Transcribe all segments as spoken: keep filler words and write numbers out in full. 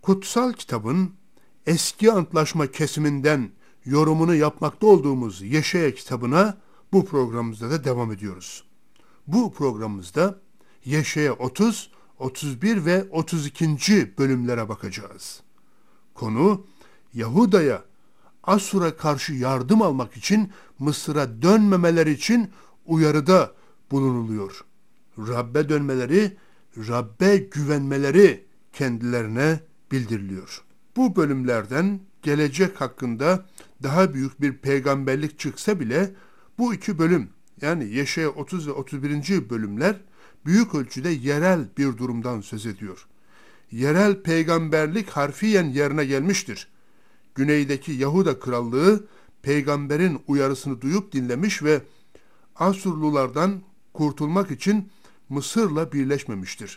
Kutsal kitabın eski antlaşma kesiminden yorumunu yapmakta olduğumuz Yeşaya kitabına bu programımızda da devam ediyoruz. Bu programımızda Yeşaya otuz, otuz bir ve otuz ikinci bölümlere bakacağız. Konu Yahuda'ya Asur'a karşı yardım almak için Mısır'a dönmemeleri için uyarıda bulunuluyor. Rabbe dönmeleri, Rabbe güvenmeleri kendilerine bildiriliyor. Bu bölümlerden gelecek hakkında daha büyük bir peygamberlik çıksa bile bu iki bölüm, yani Yeşaya otuz ve otuz birinci bölümler büyük ölçüde yerel bir durumdan söz ediyor. Yerel peygamberlik harfiyen yerine gelmiştir. Güneydeki Yahuda krallığı peygamberin uyarısını duyup dinlemiş ve Asurlulardan kurtulmak için Mısır'la birleşmemiştir.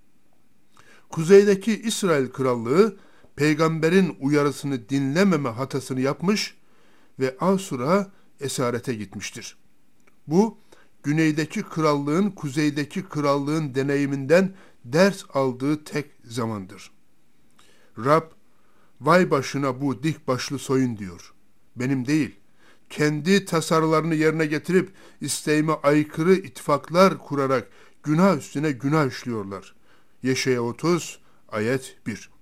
Kuzeydeki İsrail krallığı peygamberin uyarısını dinlememe hatasını yapmış ve Asur'a esarete gitmiştir. Bu, güneydeki krallığın kuzeydeki krallığın deneyiminden ders aldığı tek zamandır. Rab, vay başına bu dik başlı soyun diyor. Benim değil, kendi tasarılarını yerine getirip isteğime aykırı ittifaklar kurarak günah üstüne günah işliyorlar. Yeşaya otuz, ayet bir.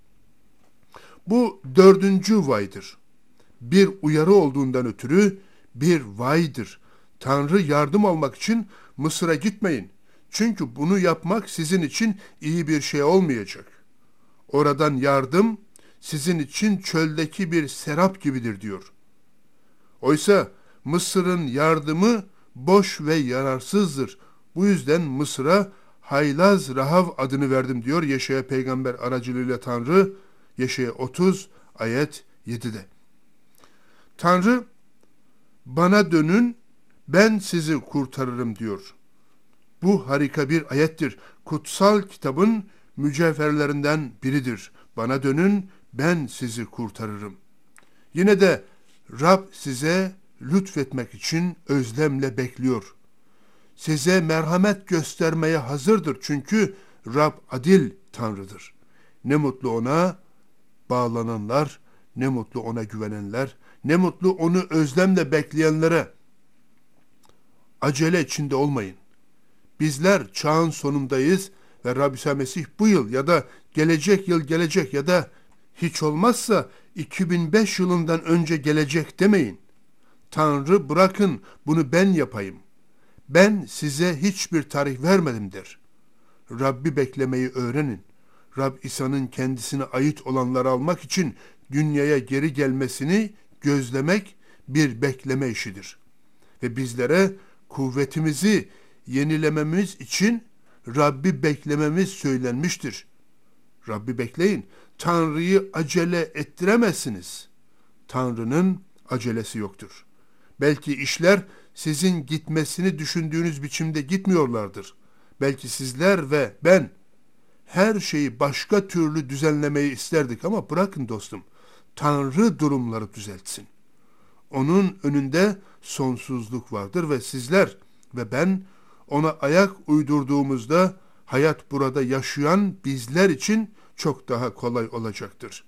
Bu dördüncü vaydır. Bir uyarı olduğundan ötürü bir vaydır. Tanrı yardım almak için Mısır'a gitmeyin. Çünkü bunu yapmak sizin için iyi bir şey olmayacak. Oradan yardım sizin için çöldeki bir serap gibidir diyor. Oysa Mısır'ın yardımı boş ve yararsızdır. Bu yüzden Mısır'a Haylaz Rahav adını verdim diyor Yeşaya peygamber aracılığıyla Tanrı, Yeşaya otuz, ayet yedide. Tanrı, bana dönün, ben sizi kurtarırım diyor. Bu harika bir ayettir. Kutsal kitabın mücevherlerinden biridir. Bana dönün, ben sizi kurtarırım. Yine de Rab size lütfetmek için özlemle bekliyor. Size merhamet göstermeye hazırdır çünkü Rab adil Tanrı'dır. Ne mutlu ona bağlananlar, ne mutlu ona güvenenler, ne mutlu onu özlemle bekleyenlere. Acele içinde olmayın. Bizler çağın sonundayız ve Rab İsa Mesih bu yıl ya da gelecek yıl gelecek ya da hiç olmazsa iki bin beş yılından önce gelecek demeyin. Tanrı bırakın bunu ben yapayım. Ben size hiçbir tarih vermedim der. Rabbi beklemeyi öğrenin. Rab İsa'nın kendisine ait olanları almak için dünyaya geri gelmesini gözlemek bir bekleme işidir. Ve bizlere kuvvetimizi yenilememiz için Rabbi beklememiz söylenmiştir. Rabbi bekleyin. Tanrı'yı acele ettiremezsiniz. Tanrı'nın acelesi yoktur. Belki işler sizin gitmesini düşündüğünüz biçimde gitmiyorlardır. Belki sizler ve ben her şeyi başka türlü düzenlemeyi isterdik ama bırakın dostum, Tanrı durumları düzeltsin. Onun önünde sonsuzluk vardır ve sizler ve ben ona ayak uydurduğumuzda hayat burada yaşayan bizler için çok daha kolay olacaktır.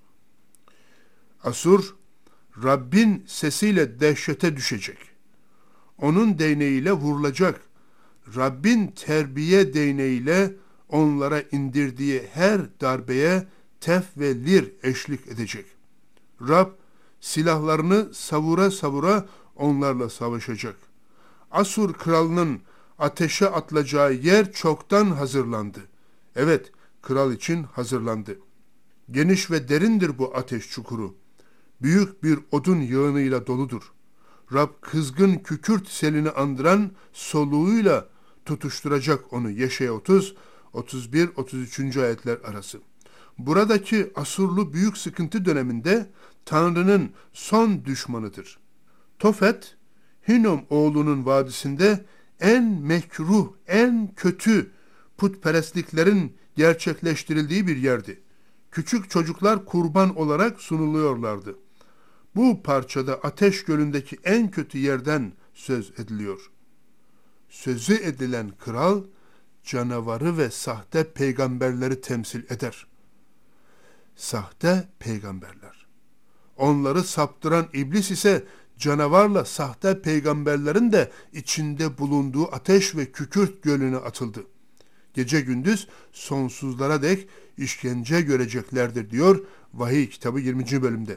Asur, Rabbin sesiyle dehşete düşecek. Onun değneğiyle vurulacak. Rabbin terbiye değneğiyle onlara indirdiği her darbeye tef ve lir eşlik edecek. Rab silahlarını savura savura onlarla savaşacak. Asur kralının ateşe atılacağı yer çoktan hazırlandı. Evet, kral için hazırlandı. Geniş ve derindir bu ateş çukuru. Büyük bir odun yığınıyla doludur. Rab kızgın kükürt selini andıran soluğuyla tutuşturacak onu. Yeşaya otuz, otuz bir, otuz üçüncü ayetler arası. Buradaki Asurlu büyük sıkıntı döneminde Tanrı'nın son düşmanıdır. Tofet, Hinnom oğlunun vadisinde en mekruh, en kötü putperestliklerin gerçekleştirildiği bir yerdi. Küçük çocuklar kurban olarak sunuluyorlardı. Bu parçada Ateş Gölü'ndeki en kötü yerden söz ediliyor. Sözü edilen kral, canavarı ve sahte peygamberleri temsil eder. sahte peygamberler. Onları saptıran iblis ise canavarla sahte peygamberlerin de içinde bulunduğu ateş ve kükürt gölüne atıldı. Gece gündüz sonsuzlara dek işkence göreceklerdir diyor Vahiy kitabı yirminci bölümde.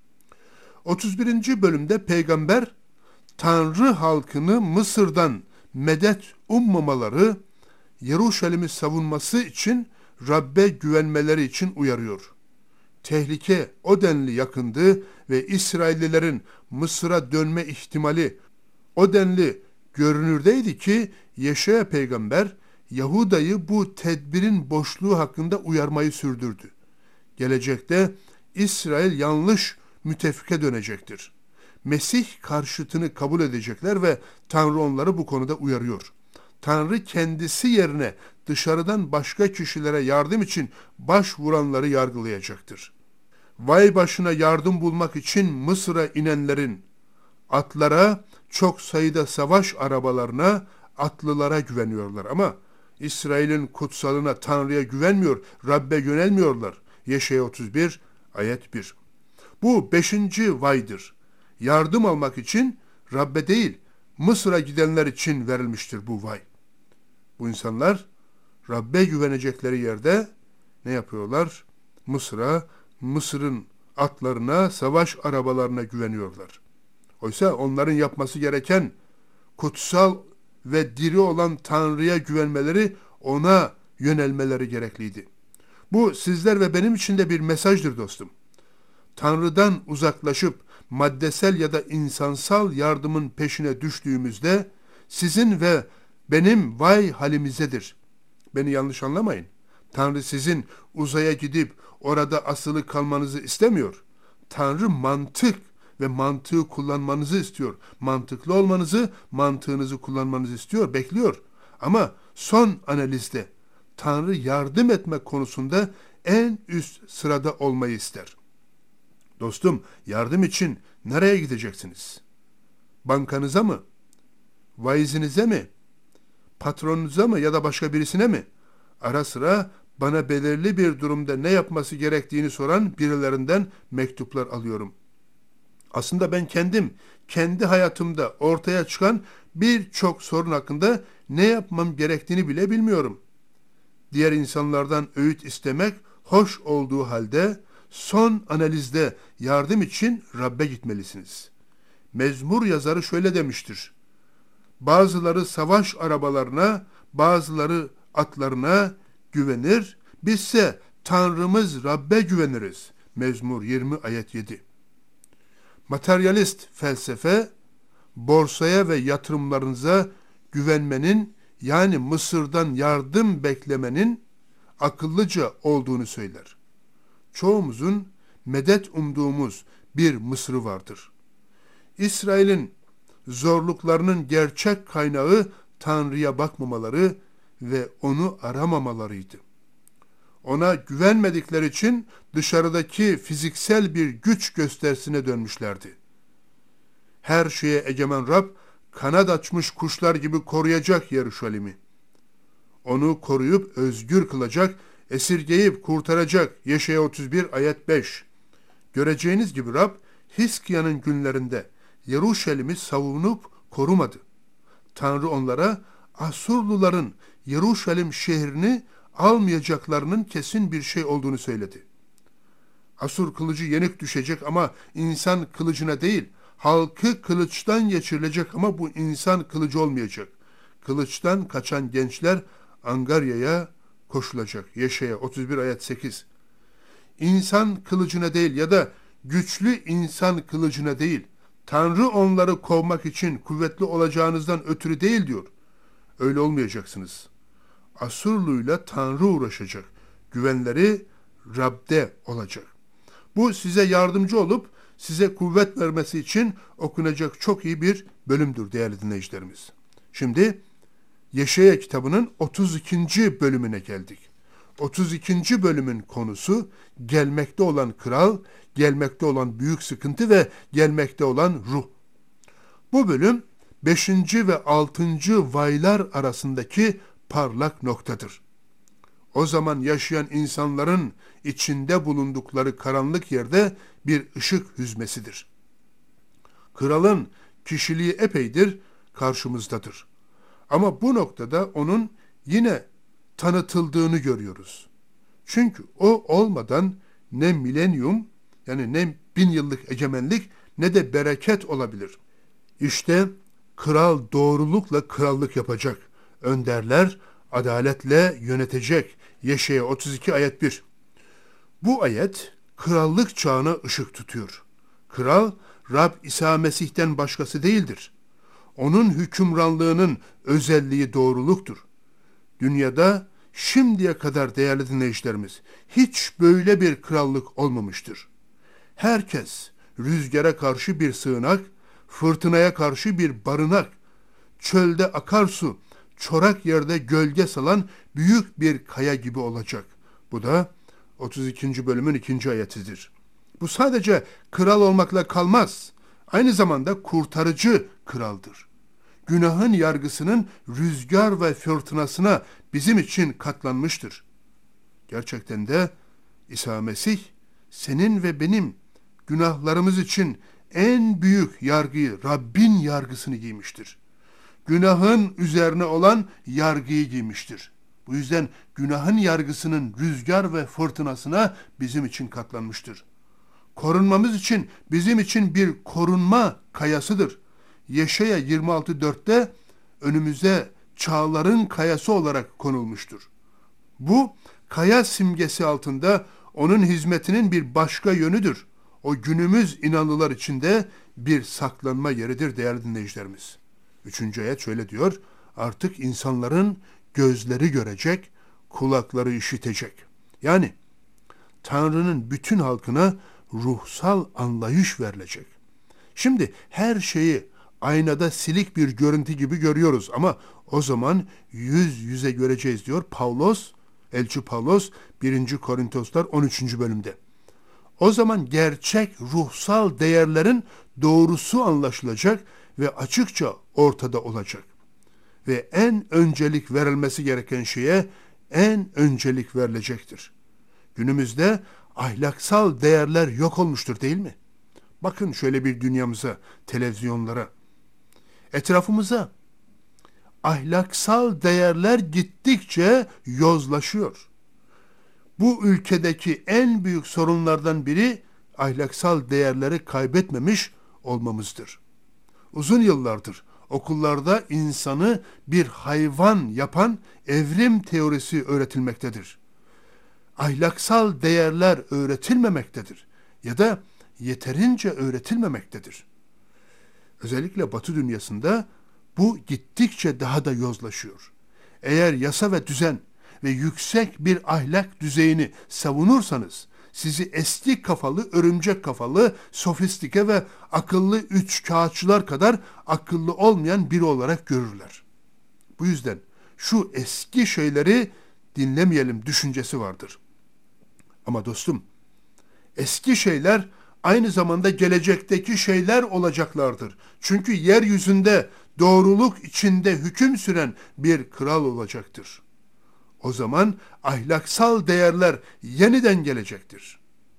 otuz birinci bölümde peygamber Tanrı halkını Mısır'dan medet ummamaları, Yeruşalim'i savunması için Rabbe güvenmeleri için uyarıyor. Tehlike o denli yakındı ve İsraillilerin Mısır'a dönme ihtimali o denli görünürdeydi ki Yeşaya peygamber Yahuda'yı bu tedbirin boşluğu hakkında uyarmayı sürdürdü. Gelecekte İsrail yanlış müttefike dönecektir. Mesih karşıtını kabul edecekler ve Tanrı onları bu konuda uyarıyor. Tanrı kendisi yerine dışarıdan başka kişilere yardım için başvuranları yargılayacaktır. Vay başına yardım bulmak için Mısır'a inenlerin, atlara, çok sayıda savaş arabalarına, atlılara güveniyorlar ama İsrail'in kutsalına, Tanrı'ya güvenmiyor, Rabbe yönelmiyorlar. Yeşaya otuz bir, ayet bir. Bu beşinci vaydır. Yardım almak için Rabbe değil, Mısır'a gidenler için verilmiştir bu vay. Bu insanlar Rabbe güvenecekleri yerde ne yapıyorlar? Mısır'a, Mısır'ın atlarına, savaş arabalarına güveniyorlar. Oysa onların yapması gereken kutsal ve diri olan Tanrı'ya güvenmeleri, ona yönelmeleri gerekliydi. Bu sizler ve benim için de bir mesajdır dostum. Tanrı'dan uzaklaşıp maddesel ya da insansal yardımın peşine düştüğümüzde sizin ve benim vay halimizedir. Beni yanlış anlamayın. Tanrı sizin uzaya gidip orada asılı kalmanızı istemiyor. Tanrı mantık ve mantığı kullanmanızı istiyor. Mantıklı olmanızı, mantığınızı kullanmanızı istiyor, bekliyor. Ama son analizde Tanrı yardım etme konusunda en üst sırada olmayı ister. Dostum, yardım için nereye gideceksiniz? Bankanıza mı? Vaizinize mi? Patronunuza mı ya da başka birisine mi? Ara sıra bana belirli bir durumda ne yapması gerektiğini soran birilerinden mektuplar alıyorum. Aslında ben kendim, kendi hayatımda ortaya çıkan birçok sorun hakkında ne yapmam gerektiğini bile bilmiyorum. Diğer insanlardan öğüt istemek hoş olduğu halde son analizde yardım için Rabbe gitmelisiniz. Mezmur yazarı şöyle demiştir: bazıları savaş arabalarına, bazıları atlarına güvenir, bizse Tanrımız Rabbe güveniriz. Mezmur yirmi ayet yedi. Materyalist felsefe, borsaya ve yatırımlarınıza güvenmenin, yani Mısır'dan yardım beklemenin akıllıca olduğunu söyler. Çoğumuzun medet umduğumuz bir Mısır vardır. İsrail'in zorluklarının gerçek kaynağı Tanrı'ya bakmamaları ve onu aramamalarıydı. Ona güvenmedikleri için dışarıdaki fiziksel bir güç gösterisine dönmüşlerdi. Her şeye egemen Rab, kanat açmış kuşlar gibi koruyacak Yeruşalim'i. Onu koruyup özgür kılacak, esirgeyip kurtaracak. Yeşaya otuz bir ayet beş. Göreceğiniz gibi Rab, Hiskia'nın günlerinde Yeruşalim'i savunup korumadı. Tanrı onlara Asurluların Yeruşalim şehrini almayacaklarının kesin bir şey olduğunu söyledi. Asur kılıcı yenik düşecek ama insan kılıcına değil, halkı kılıçtan geçirilecek ama bu insan kılıcı olmayacak. Kılıçtan kaçan gençler Angarya'ya koşulacak. Yeşaya otuz bir ayet sekiz. İnsan kılıcına değil ya da güçlü insan kılıcına değil, Tanrı onları kovmak için kuvvetli olacağınızdan ötürü değil diyor. Öyle olmayacaksınız. Asurluyla Tanrı uğraşacak. Güvenleri Rab'de olacak. Bu size yardımcı olup size kuvvet vermesi için okunacak çok iyi bir bölümdür değerli dinleyicilerimiz. Şimdi Yeşaya kitabının otuz ikinci bölümüne geldik. otuz ikinci bölümün konusu gelmekte olan kral, gelmekte olan büyük sıkıntı ve gelmekte olan ruh. Bu bölüm beşinci ve altıncı vaylar arasındaki parlak noktadır. O zaman yaşayan insanların içinde bulundukları karanlık yerde bir ışık hüzmesidir. Kralın kişiliği epeydir karşımızdadır. Ama bu noktada onun yine tanıtıldığını görüyoruz. Çünkü o olmadan ne milenyum, yani ne bin yıllık egemenlik, ne de bereket olabilir. İşte kral doğrulukla krallık yapacak. Önderler adaletle yönetecek. Yeşaya otuz iki ayet bir. Bu ayet krallık çağına ışık tutuyor. Kral Rab İsa Mesih'ten başkası değildir. Onun hükümranlığının özelliği doğruluktur. Dünyada şimdiye kadar değerli dinleyicilerimiz hiç böyle bir krallık olmamıştır. Herkes rüzgara karşı bir sığınak, fırtınaya karşı bir barınak, çölde akarsu, çorak yerde gölge salan büyük bir kaya gibi olacak. Bu da otuz ikinci bölümün ikinci ayetidir. Bu sadece kral olmakla kalmaz. Aynı zamanda kurtarıcı kraldır. Günahın yargısının rüzgar ve fırtınasına bizim için katlanmıştır. Gerçekten de İsa Mesih senin ve benim günahlarımız için en büyük yargıyı, Rabbin yargısını giymiştir. Günahın üzerine olan yargıyı giymiştir. Bu yüzden günahın yargısının rüzgar ve fırtınasına bizim için katlanmıştır. Korunmamız için bizim için bir korunma kayasıdır. Yeşaya yirmi altı dörtte önümüze çağların kayası olarak konulmuştur. Bu kaya simgesi altında onun hizmetinin bir başka yönüdür. O günümüz inanlılar içinde bir saklanma yeridir değerli dinleyicilerimiz. Üçüncü ayet şöyle diyor: artık insanların gözleri görecek, kulakları işitecek. Yani Tanrı'nın bütün halkına ruhsal anlayış verilecek. Şimdi her şeyi aynada silik bir görüntü gibi görüyoruz ama o zaman yüz yüze göreceğiz diyor Pavlos, elçi Pavlos birinci Korintoslar on üçüncü bölümde. O zaman gerçek ruhsal değerlerin doğrusu anlaşılacak ve açıkça ortada olacak. Ve en öncelik verilmesi gereken şeye en öncelik verilecektir. Günümüzde ahlaksal değerler yok olmuştur değil mi? Bakın şöyle bir dünyamıza, televizyonlara, etrafımıza. Ahlaksal değerler gittikçe yozlaşıyor. Bu ülkedeki en büyük sorunlardan biri ahlaksal değerleri kaybetmemiş olmamızdır. Uzun yıllardır okullarda insanı bir hayvan yapan evrim teorisi öğretilmektedir. Ahlaksal değerler öğretilmemektedir ya da yeterince öğretilmemektedir. Özellikle Batı dünyasında bu gittikçe daha da yozlaşıyor. Eğer yasa ve düzen ve yüksek bir ahlak düzeyini savunursanız, sizi eski kafalı, örümcek kafalı, sofistike ve akıllı üçkağıtçılar kadar akıllı olmayan biri olarak görürler. Bu yüzden şu eski şeyleri dinlemeyelim düşüncesi vardır. Ama dostum, eski şeyler aynı zamanda gelecekteki şeyler olacaklardır. Çünkü yeryüzünde doğruluk içinde hüküm süren bir kral olacaktır. O zaman ahlaksal değerler yeniden gelecektir.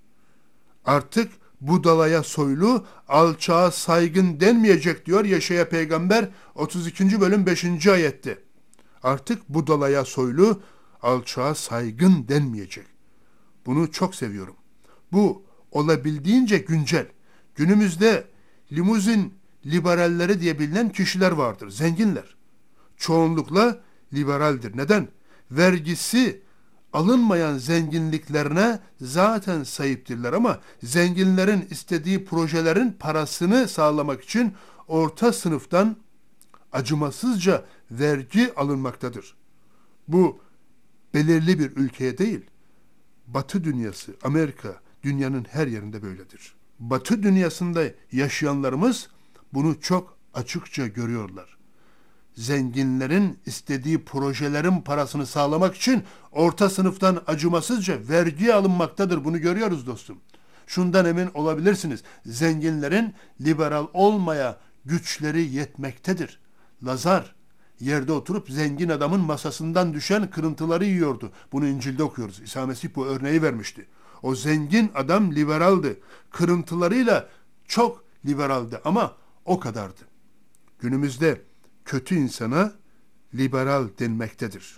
Artık budalaya soylu, alçağa saygın denmeyecek diyor Yeşaya peygamber otuz ikinci bölüm beşinci ayette. Artık budalaya soylu, alçağa saygın denmeyecek. Bunu çok seviyorum. Bu olabildiğince güncel. Günümüzde limuzin liberalleri diye bilinen kişiler vardır, zenginler. Çoğunlukla liberaldir. Neden? Vergisi alınmayan zenginliklerine zaten sahiptirler ama zenginlerin istediği projelerin parasını sağlamak için orta sınıftan acımasızca vergi alınmaktadır. Bu belirli bir ülkeye değil, Batı dünyası, Amerika, dünyanın her yerinde böyledir. Batı dünyasında yaşayanlarımız bunu çok açıkça görüyorlar. Zenginlerin istediği projelerin parasını sağlamak için orta sınıftan acımasızca vergi alınmaktadır. Bunu görüyoruz dostum. Şundan emin olabilirsiniz. Zenginlerin liberal olmaya güçleri yetmektedir. Lazar yerde oturup zengin adamın masasından düşen kırıntıları yiyordu. Bunu İncil'de okuyoruz. İsa Mesih bu örneği vermişti. O zengin adam liberaldi. Kırıntılarıyla çok liberaldi ama o kadardı. Günümüzde kötü insana liberal denmektedir.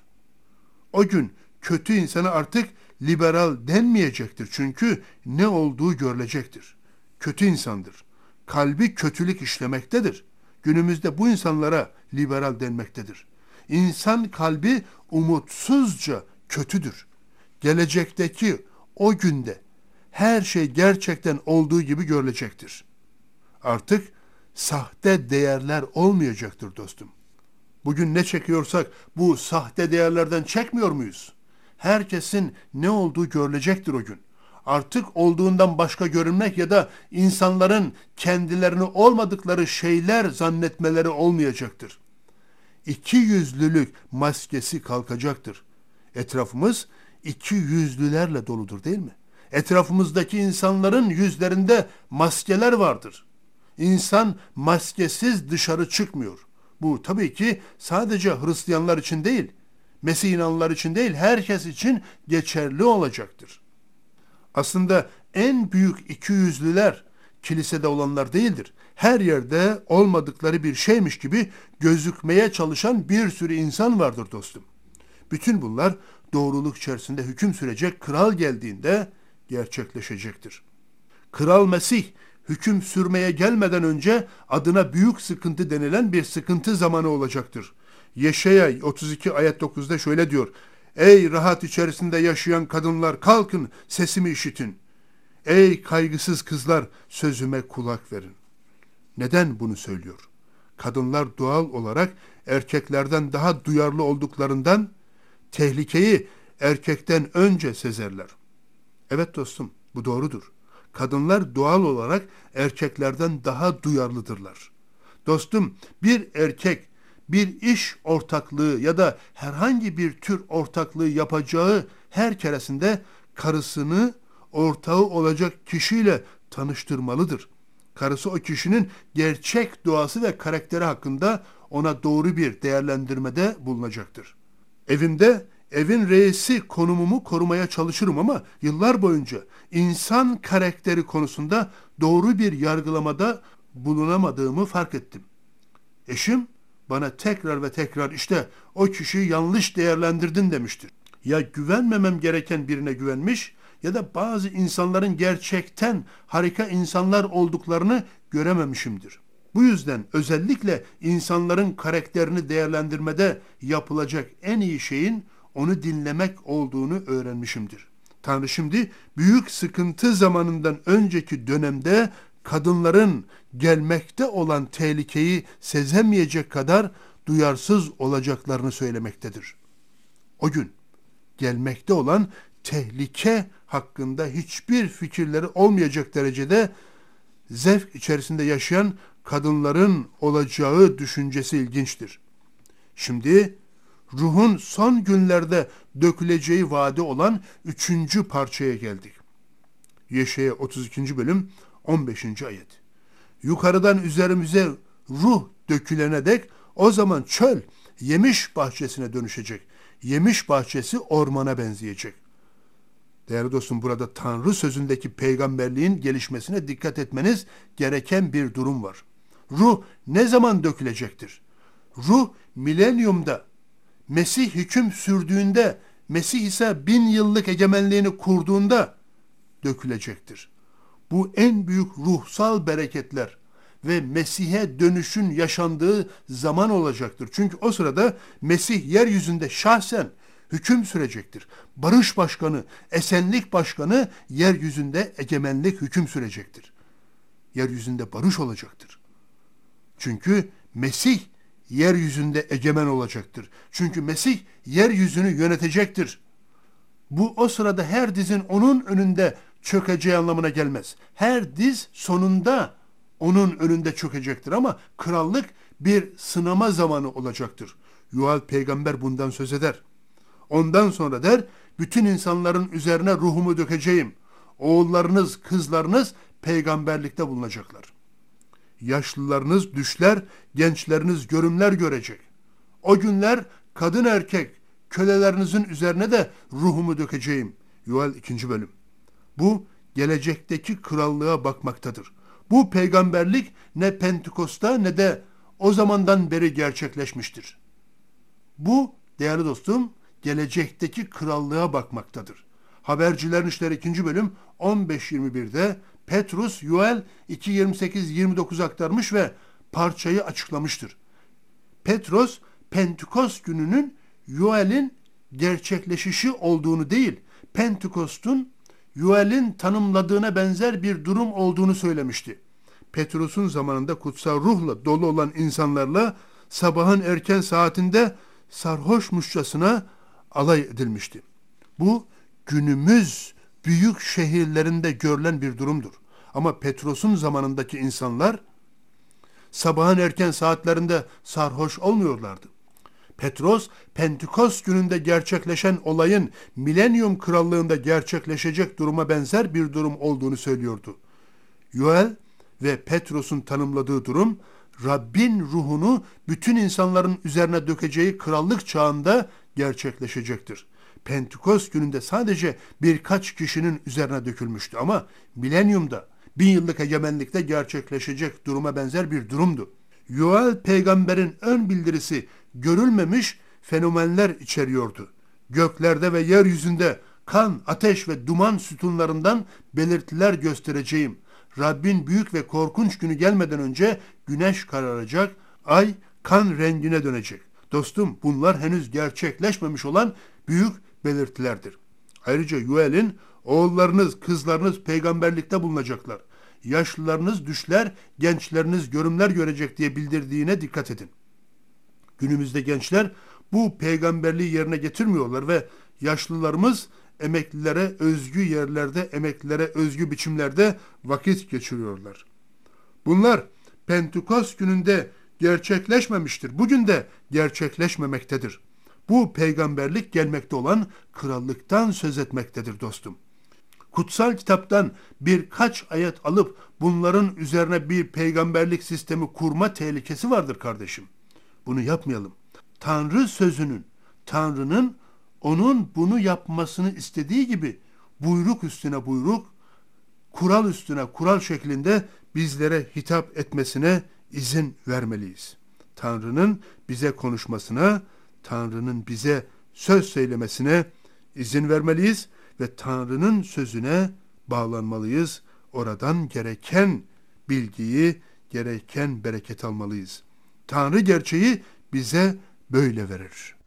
O gün kötü insana artık liberal denmeyecektir. Çünkü ne olduğu görülecektir. Kötü insandır. Kalbi kötülük işlemektedir. Günümüzde bu insanlara liberal denmektedir. İnsan kalbi umutsuzca kötüdür. Gelecekteki o günde her şey gerçekten olduğu gibi görülecektir. Artık sahte değerler olmayacaktır dostum. Bugün ne çekiyorsak bu sahte değerlerden çekmiyor muyuz? Herkesin ne olduğu görülecektir o gün. Artık olduğundan başka görünmek ya da insanların kendilerini olmadıkları şeyler zannetmeleri olmayacaktır. İki yüzlülük maskesi kalkacaktır. Etrafımız iki yüzlülerle doludur değil mi? Etrafımızdaki insanların yüzlerinde maskeler vardır. İnsan maskesiz dışarı çıkmıyor. Bu tabii ki sadece Hristiyanlar için değil, Mesih inananlar için değil, herkes için geçerli olacaktır. Aslında en büyük ikiyüzlüler kilisede olanlar değildir. Her yerde olmadıkları bir şeymiş gibi gözükmeye çalışan bir sürü insan vardır dostum. Bütün bunlar doğruluk içerisinde hüküm sürecek kral geldiğinde gerçekleşecektir. Kral Mesih hüküm sürmeye gelmeden önce adına büyük sıkıntı denilen bir sıkıntı zamanı olacaktır. Yeşaya otuz iki ayet dokuzda şöyle diyor: Ey rahat içerisinde yaşayan kadınlar, kalkın, sesimi işitin. Ey kaygısız kızlar, sözüme kulak verin. Neden bunu söylüyor? Kadınlar doğal olarak erkeklerden daha duyarlı olduklarından tehlikeyi erkekten önce sezerler. Evet dostum, bu doğrudur. Kadınlar doğal olarak erkeklerden daha duyarlıdırlar. Dostum, bir erkek bir iş ortaklığı ya da herhangi bir tür ortaklığı yapacağı her keresinde karısını ortağı olacak kişiyle tanıştırmalıdır. Karısı o kişinin gerçek doğası ve karakteri hakkında ona doğru bir değerlendirmede bulunacaktır. Evimde evin reisi konumumu korumaya çalışırım ama yıllar boyunca insan karakteri konusunda doğru bir yargılamada bulunamadığımı fark ettim. Eşim bana tekrar ve tekrar işte o kişiyi yanlış değerlendirdin demiştir. Ya güvenmemem gereken birine güvenmiş ya da bazı insanların gerçekten harika insanlar olduklarını görememişimdir. Bu yüzden özellikle insanların karakterini değerlendirmede yapılacak en iyi şeyin onu dinlemek olduğunu öğrenmişimdir. Tanrı şimdi büyük sıkıntı zamanından önceki dönemde kadınların gelmekte olan tehlikeyi sezemeyecek kadar duyarsız olacaklarını söylemektedir. O gün gelmekte olan tehlike hakkında hiçbir fikirleri olmayacak derecede zevk içerisinde yaşayan kadınların olacağı düşüncesi ilginçtir. Şimdi ruhun son günlerde döküleceği vaadi olan üçüncü parçaya geldik. Yeşaya otuz ikinci bölüm on beşinci ayet. Yukarıdan üzerimize ruh dökülene dek o zaman çöl yemiş bahçesine dönüşecek. Yemiş bahçesi ormana benzeyecek. Değerli dostum, burada Tanrı sözündeki peygamberliğin gelişmesine dikkat etmeniz gereken bir durum var. Ruh ne zaman dökülecektir? Ruh milenyumda, Mesih hüküm sürdüğünde, Mesih ise bin yıllık egemenliğini kurduğunda dökülecektir. Bu en büyük ruhsal bereketler ve Mesih'e dönüşün yaşandığı zaman olacaktır. Çünkü o sırada Mesih yeryüzünde şahsen hüküm sürecektir. Barış başkanı, esenlik başkanı yeryüzünde egemenlik hüküm sürecektir. Yeryüzünde barış olacaktır. Çünkü Mesih yeryüzünde egemen olacaktır. Çünkü Mesih yeryüzünü yönetecektir. Bu o sırada her dizin onun önünde çökeceği anlamına gelmez. Her diz sonunda onun önünde çökecektir ama krallık bir sınama zamanı olacaktır. Yuhal peygamber bundan söz eder. Ondan sonra der, bütün insanların üzerine ruhumu dökeceğim. Oğullarınız, kızlarınız peygamberlikte bulunacaklar. Yaşlılarınız düşler, gençleriniz görümler görecek. O günler kadın erkek kölelerinizin üzerine de ruhumu dökeceğim. Yuel ikinci bölüm. Bu gelecekteki krallığa bakmaktadır. Bu peygamberlik ne Pentekost'ta ne de o zamandan beri gerçekleşmiştir. Bu değerli dostum gelecekteki krallığa bakmaktadır. Habercilerin İşleri ikinci bölüm on beş yirmi birde Petrus Yuel iki yirmi sekiz yirmi dokuz aktarmış ve parçayı açıklamıştır. Petros Pentekost gününün Yuel'in gerçekleşişi olduğunu değil, Pentekost'un Yuel'in tanımladığına benzer bir durum olduğunu söylemişti. Petrus'un zamanında kutsal ruhla dolu olan insanlarla sabahın erken saatinde sarhoşmuşçasına alay edilmişti. Bu günümüz büyük şehirlerinde görülen bir durumdur. Ama Petrus'un zamanındaki insanlar sabahın erken saatlerinde sarhoş olmuyorlardı. Petros, Pentekost gününde gerçekleşen olayın Milenyum Krallığında gerçekleşecek duruma benzer bir durum olduğunu söylüyordu. Yuel ve Petros'un tanımladığı durum, Rabbin ruhunu bütün insanların üzerine dökeceği krallık çağında gerçekleşecektir. Pentekost gününde sadece birkaç kişinin üzerine dökülmüştü ama Milenyum'da, bin yıllık egemenlikte gerçekleşecek duruma benzer bir durumdu. Yuel peygamberin ön bildirisi görülmemiş fenomenler içeriyordu. Göklerde ve yeryüzünde kan, ateş ve duman sütunlarından belirtiler göstereceğim. Rabbin büyük ve korkunç günü gelmeden önce güneş kararacak, ay kan rengine dönecek. Dostum bunlar henüz gerçekleşmemiş olan büyük belirtilerdir. Ayrıca Yuel'in oğullarınız, kızlarınız peygamberlikte bulunacaklar. Yaşlılarınız düşler, gençleriniz görümler görecek diye bildirdiğine dikkat edin. Günümüzde gençler bu peygamberliği yerine getirmiyorlar ve yaşlılarımız emeklilere özgü yerlerde, emeklilere özgü biçimlerde vakit geçiriyorlar. Bunlar Pentekost gününde gerçekleşmemiştir. Bugün de gerçekleşmemektedir. Bu peygamberlik gelmekte olan krallıktan söz etmektedir dostum. Kutsal kitaptan birkaç ayet alıp bunların üzerine bir peygamberlik sistemi kurma tehlikesi vardır kardeşim. Bunu yapmayalım. Tanrı sözünün, Tanrı'nın onun bunu yapmasını istediği gibi buyruk üstüne buyruk, kural üstüne kural şeklinde bizlere hitap etmesine izin vermeliyiz. Tanrı'nın bize konuşmasına, Tanrı'nın bize söz söylemesine izin vermeliyiz ve Tanrı'nın sözüne bağlanmalıyız. Oradan gereken bilgiyi, gereken bereket almalıyız. Tanrı gerçeği bize böyle verir.